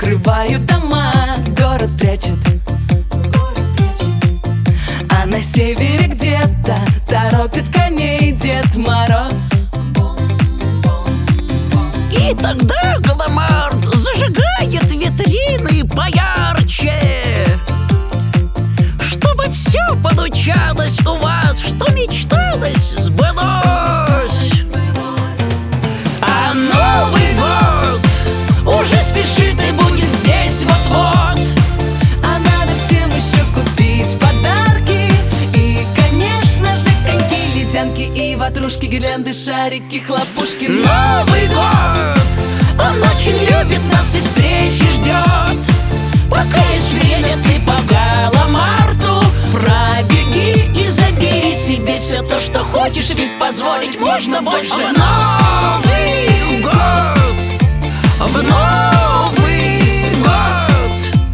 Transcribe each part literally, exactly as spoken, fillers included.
Взрывают дома, город прячет. А на севере где-то торопит коней Дед Мороз. И тогда Галамарт зажигает витрины поярче, чтобы все получалось у вас, что мечталось, сбылось. А Новый год уже спешит и будет здесь вот-вот. А надо всем еще купить подарки. И, конечно же, коньки, ледянки и ватрушки, гирлянды, шарики, хлопушки. Новый год, он очень любит нас и встречи ждет. Пока есть время, ты по Галамарту пробеги и забери себе все то, что хочешь, ведь позволить можно больше. В Новый год, в Новый год,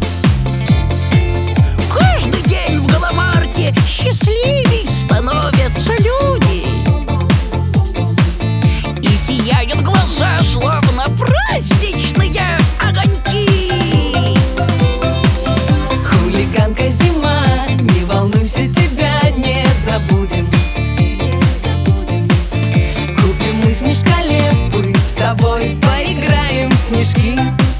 каждый день в Галамарте счастливей становятся люди. И сияют глаза, словно праздничные огоньки. Хулиганка зима, не волнуйся, тебя не забудем. Купим мы снежколепы, с тобой поиграем в снежки.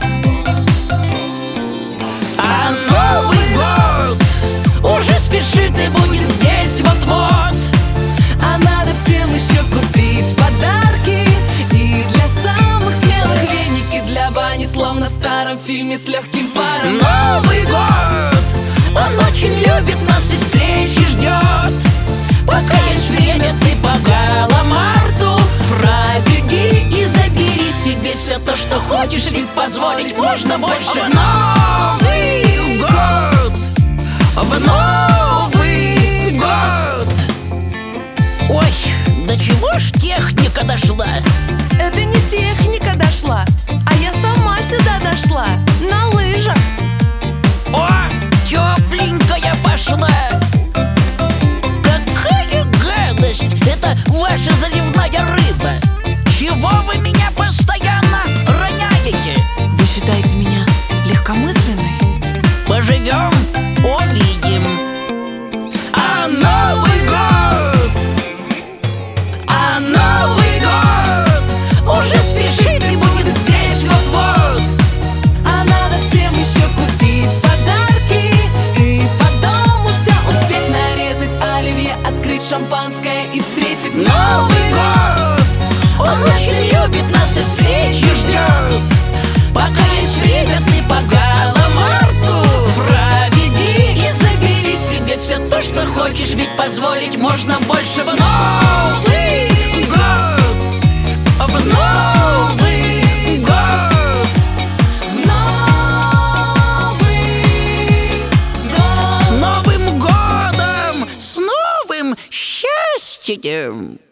А Новый год уже спешит и будет здесь вот-вот. А надо всем еще купить подарки. И для самых смелых веники для бани, словно в старом фильме с легким паром. Новый год, он очень любит нас и встречи ждет. Пока есть время, ты по Галамарту пробеги и забери себе все то, что хочешь, ведь позволить можно больше. В Новый год, в Новый год. Ой, до чего ж техника дошла? Это не техника дошла, а я сама сюда дошла на лыжах. О, тепленькая пошла. Какая гадость! Это ваша заливная рыба. Чего вы меня постоянно роняете? Вы считаете меня легкомысленной? Поживем, увидим. А Новый год, а Новый год уже спешит и будет здесь вот-вот. А надо всем еще купить подарки. И по дому все успеть нарезать, оливье, открыть шампанское и встретить Новый год, он очень любит нас и встречи ждет. Пока есть время, ты по Галамарту пробеги и забери себе все то, что хочешь, ведь позволить можно больше. В Новый год, в Новый год, в Новый год. с Новым годом, с новым счастьем.